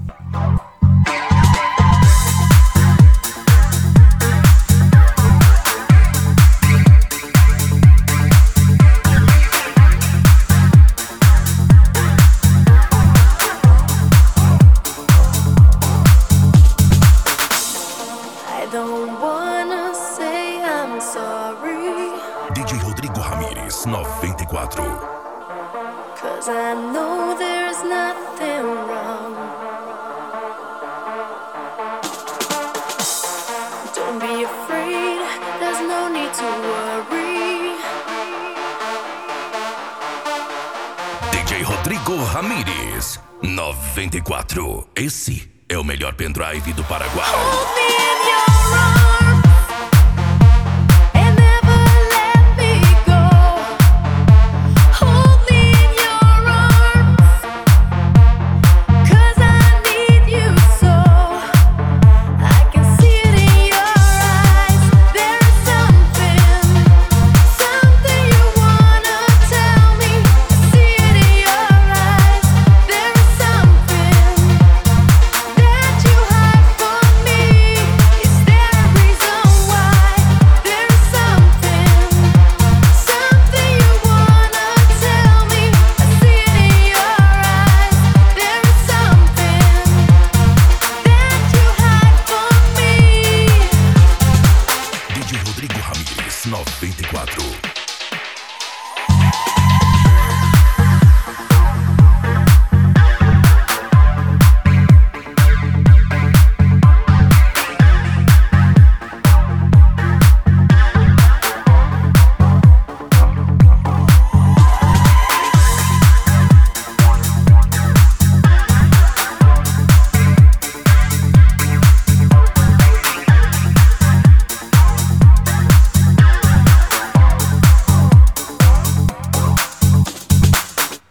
Don't wanna say I'm sorry. DJ Rodrigo Ramírez, 94. 'Cause I know there's nothing wrong. Don't be afraid, there's no need to worry. DJ Rodrigo Ramírez, 94. Esse é o melhor pendrive do Paraguai. Hold me